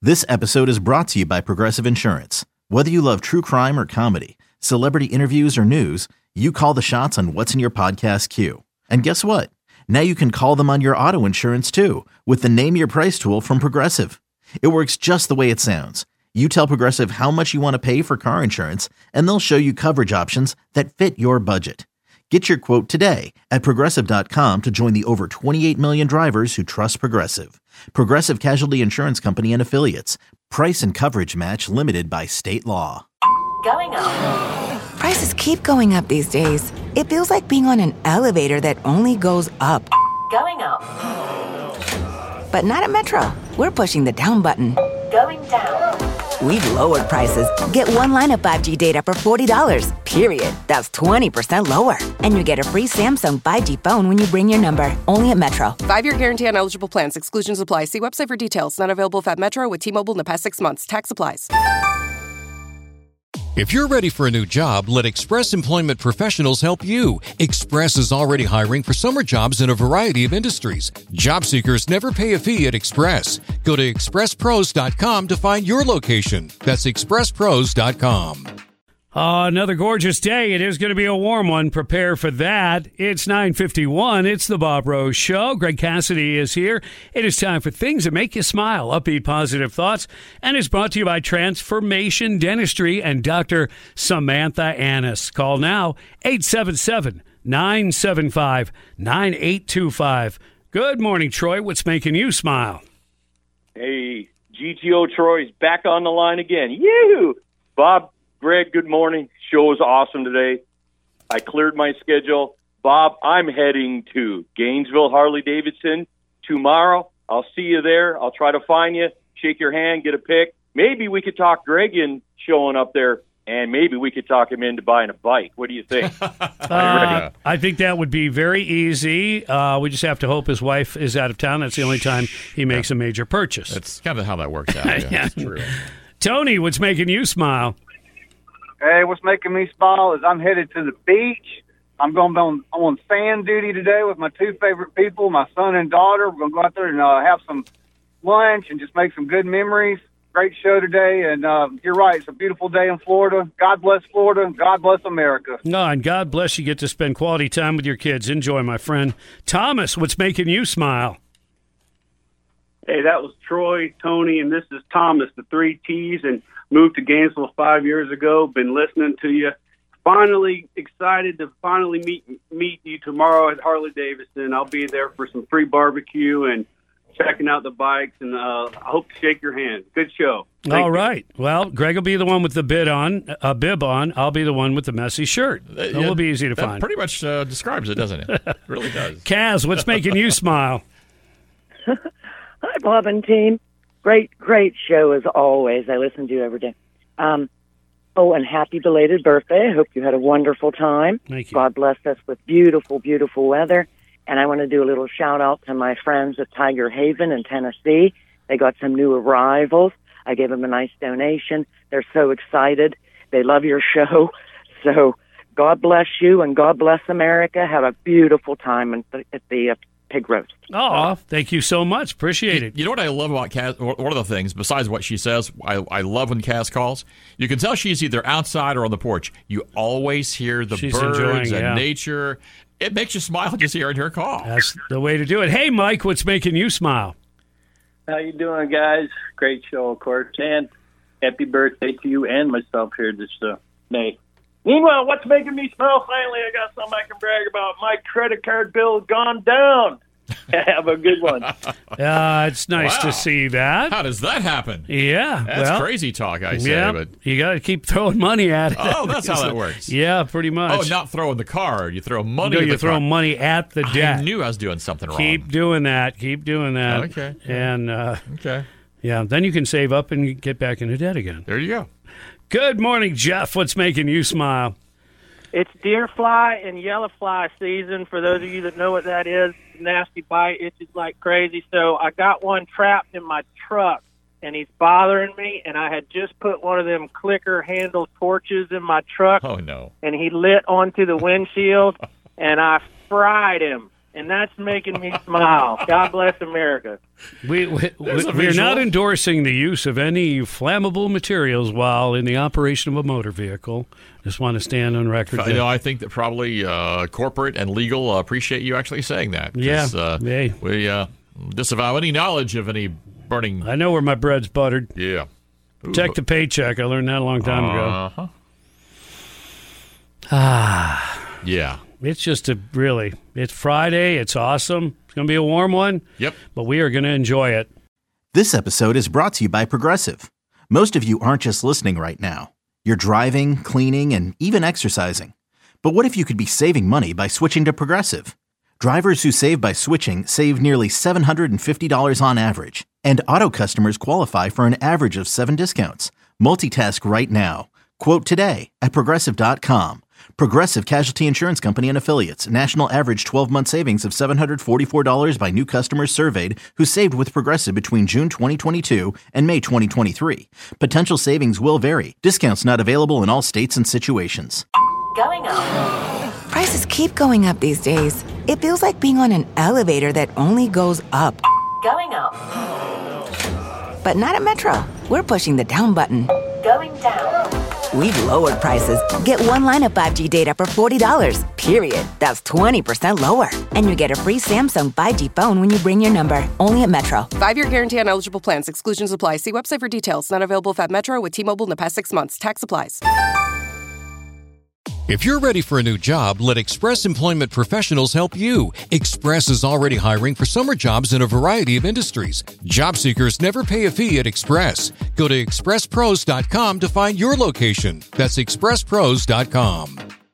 This episode is brought to you by Progressive Insurance. Whether you love true crime or comedy, celebrity interviews or news, you call the shots on what's in your podcast queue. And guess what? Now you can call them on your auto insurance too with the Name Your Price tool from Progressive. It works just the way it sounds. You tell Progressive how much you want to pay for car insurance, and they'll show you coverage options that fit your budget. Get your quote today at Progressive.com to join the over 28 million drivers who trust Progressive. Progressive Casualty Insurance Company and Affiliates. Price and coverage match limited by state law. Going up. Prices keep going up these days. It feels like being on an elevator that only goes up. Going up. But not at Metro. We're pushing the down button. Going down. We've lowered prices. Get one line of 5G data for $40, period. That's 20% lower. And you get a free Samsung 5G phone when you bring your number. Only at Metro. 5-year guarantee on eligible plans. Exclusions apply. See website for details. Not available at Metro with T-Mobile in the past 6 months. Tax applies. If you're ready for a new job, let Express Employment Professionals help you. Express is already hiring for summer jobs in a variety of industries. Job seekers never pay a fee at Express. Go to expresspros.com to find your location. That's expresspros.com. Another gorgeous day. It is going to be a warm one. Prepare for that. It's 9:51. It's the Bob Rose Show. Greg Cassidy is here. It is time for things that make you smile. Upbeat, positive thoughts. And it's brought to you by Transformation Dentistry and Dr. Samantha Annis. Call now, 877-975-9825. Good morning, Troy. What's making you smile? Hey, GTO Troy's back on the line again. Yoo! Bob, Greg, good morning. Show is awesome today. I cleared my schedule. Bob, I'm heading to Gainesville, Harley-Davidson tomorrow. I'll see you there. I'll try to find you, shake your hand, get a pic. Maybe we could talk Greg in showing up there, and maybe we could talk him into buying a bike. What do you think? I think that would be very easy. We just have to hope his wife is out of town. That's the only time he makes a major purchase. That's kind of how that works out. Yeah, that's true. Tony, what's making you smile? Hey, what's making me smile is I'm headed to the beach. I'm going to be on sand duty today with my two favorite people, my son and daughter. We're going to go out there and have some lunch and just make some good memories. Great show today, and you're right. It's a beautiful day in Florida. God bless Florida, and God bless America. No, and God bless you get to spend quality time with your kids. Enjoy, my friend. Thomas, what's making you smile? Hey, that was Troy, Tony, and this is Thomas, the 3 T's, and moved to Gainesville 5 years ago. Been listening to you. Finally excited to meet you tomorrow at Harley-Davidson. I'll be there for some free barbecue and checking out the bikes, and I hope to shake your hand. Good show. All right. Well, Greg will be the one with the bib on. I'll be the one with the messy shirt. It will be easy to find. Pretty much describes it, doesn't it? It really does. Kaz, what's making you smile? Hi, Bob and team. Great show as always. I listen to you every day. And happy belated birthday. I hope you had a wonderful time. Thank you. God bless us with beautiful, beautiful weather. And I want to do a little shout-out to my friends at Tiger Haven in Tennessee. They got some new arrivals. I gave them a nice donation. They're so excited. They love your show. So God bless you, and God bless America. Have a beautiful time at the pig roast. Oh, thank you so much. Appreciate it. You know what I love about Cass? One of the things, besides what she says, I love when Cass calls. You can tell she's either outside or on the porch. You always hear the birds and nature. It makes you smile just hearing her call. That's the way to do it. Hey, Mike, what's making you smile? How you doing, guys? Great show, of course. And happy birthday to you and myself here this May. Meanwhile, what's making me smile? Finally, I got something I can brag about. My credit card bill has gone down. Have a good one. It's nice to see that. How does that happen? Yeah. That's crazy talk, I say. Yeah, but you got to keep throwing money at it. Oh, that's how that works. Yeah, pretty much. Oh, not throwing the card. You throw money No, at the you throw card. money at the debt. I knew I was doing something wrong. Keep doing that. Okay. And, okay. Yeah, then you can save up and get back into debt again. There you go. Good morning, Jeff. What's making you smile? It's deer fly and yellow fly season. For those of you that know what that is, nasty bite, itches like crazy. So I got one trapped in my truck, and he's bothering me. And I had just put one of them clicker handle torches in my truck. Oh, no. And he lit onto the windshield, and I fried him. and that's making me smile. God bless America. We're not endorsing the use of any flammable materials while in the operation of a motor vehicle. Just want to stand on record. I think that probably corporate and legal appreciate you actually saying that. Yeah. We disavow any knowledge of any burning. I know where my bread's buttered. Yeah. Protect the paycheck. I learned that a long time ago. Yeah. It's just it's Friday. It's awesome. It's going to be a warm one. Yep. But we are going to enjoy it. This episode is brought to you by Progressive. Most of you aren't just listening right now. You're driving, cleaning, and even exercising. But what if you could be saving money by switching to Progressive? Drivers who save by switching save nearly $750 on average. And auto customers qualify for an average of 7 discounts. Multitask right now. Quote today at Progressive.com. Progressive Casualty Insurance Company and Affiliates. National average 12-month savings of $744 by new customers surveyed who saved with Progressive between June 2022 and May 2023. Potential savings will vary. Discounts not available in all states and situations. Going up. Prices keep going up these days. It feels like being on an elevator that only goes up. Going up. But not at Metro. We're pushing the down button. Going down. We've lowered prices. Get one line of 5G data for $40, period. That's 20% lower. And you get a free Samsung 5G phone when you bring your number. Only at Metro. 5-year guarantee on eligible plans. Exclusions apply. See website for details. Not available if at Metro with T-Mobile in the past 6 months. Tax applies. If you're ready for a new job, let Express Employment Professionals help you. Express is already hiring for summer jobs in a variety of industries. Job seekers never pay a fee at Express. Go to expresspros.com to find your location. That's expresspros.com.